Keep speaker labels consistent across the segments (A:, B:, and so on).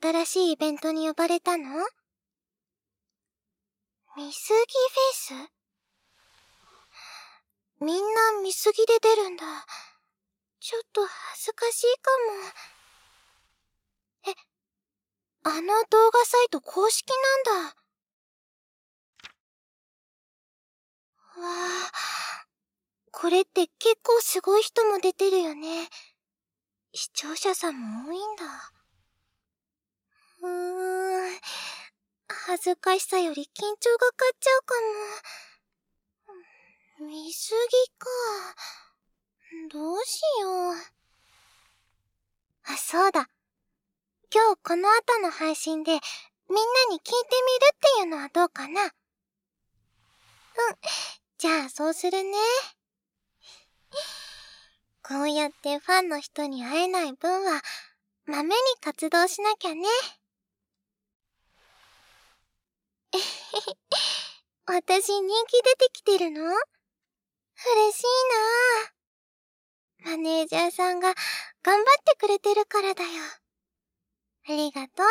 A: 新しいイベントに呼ばれたの？見すぎフェイス？みんな見すぎで出るんだ。ちょっと恥ずかしいかも。あの動画サイト公式なんだ。わあ、これって結構すごい人も出てるよね。視聴者さんも多いんだ。恥ずかしさより緊張が勝っちゃうかも。見すぎか。どうしよう。あ、そうだ。今日この後の配信でみんなに聞いてみるっていうのはどうかな？じゃあそうするね。こうやってファンの人に会えない分は、まめに活動しなきゃね。私人気出てきてるの？嬉しいなぁ。マネージャーさんが頑張ってくれてるからだよ。ありがとう。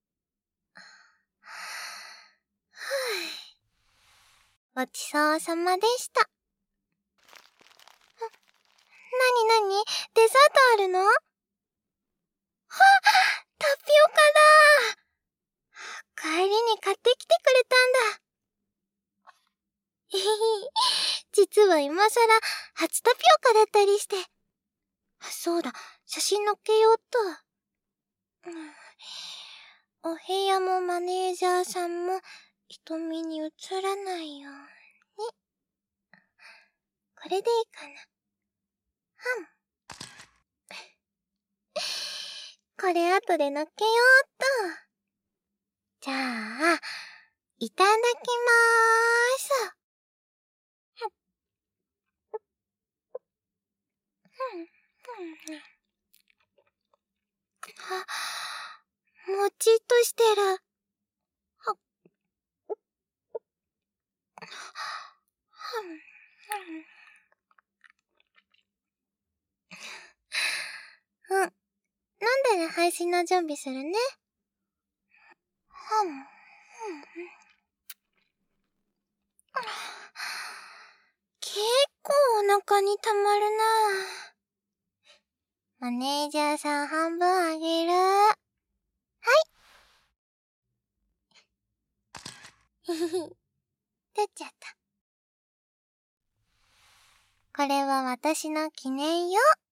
A: ごちそうさまでした。なになに？デザートあるの？タピオカだ！帰りに買ってきてくれたんだ。実は今さら初タピオカだったりして。そうだ、写真載っけようっと。お部屋もマネージャーさんも人目に映らないように。これでいいかな。これ後で乗っけようっと。じゃあ、いただきまーす。もちっとしてる。なんで配信の準備するね。結構お腹にたまるなぁ。マネージャーさん半分あげる。はい。取っちゃった。これは私の記念よ。